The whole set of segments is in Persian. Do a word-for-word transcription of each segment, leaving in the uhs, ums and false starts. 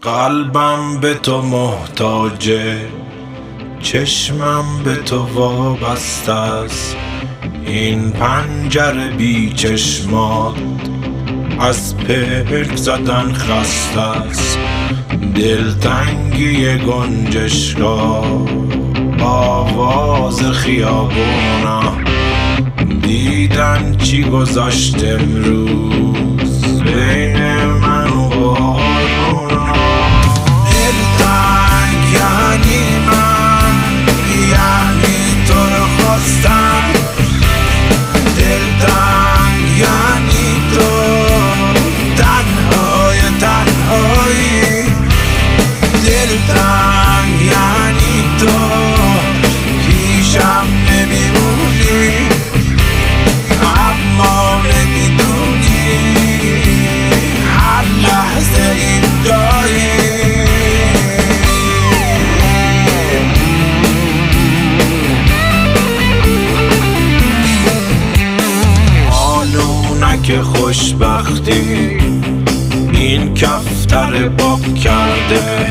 قلبم به تو محتاجه، چشمم به تو وابسته است. این پنجره بی چشمات از پلک زدن خسته است. دلتنگی گنجشگاه، آواز خیابونا، دیدن چی گذاشت امروز بین من و بارونا. دلتنگ یعنی من، یعنی تو رو خواستم. دلتنگ یعنی تو، تنهای تنهایی. دلتنگ یعنی تو، پیشم نمیمونی اما نمیدونی هر لحظه اینجایی. آنونک خوشبختی این کفتر باب کرده،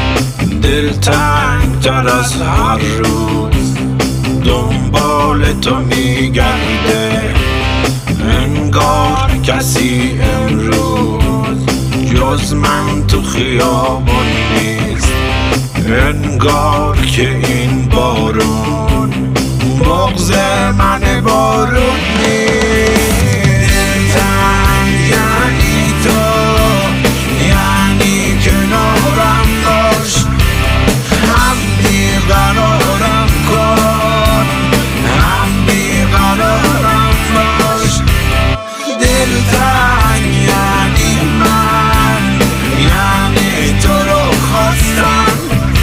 دلتنگ تر از هر روز دنبال تو میگرده. انگار کسی امروز جز من تو خیابان نیست. انگار که این بارون بغض من بارون نیست. دلتنگ یعنی تو، یعنی کنارم باش، هم بیقرارم کن، هم بیقرارم باش. دلتنگ یعنی من، یعنی تو رو خواستم.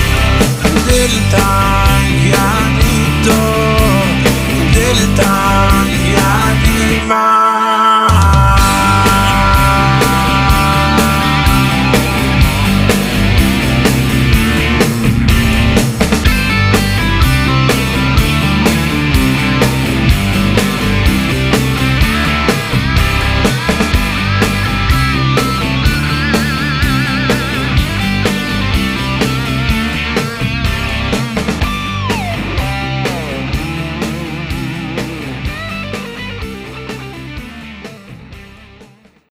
دلتنگ یعنی تو، دلتنگ یعنی من.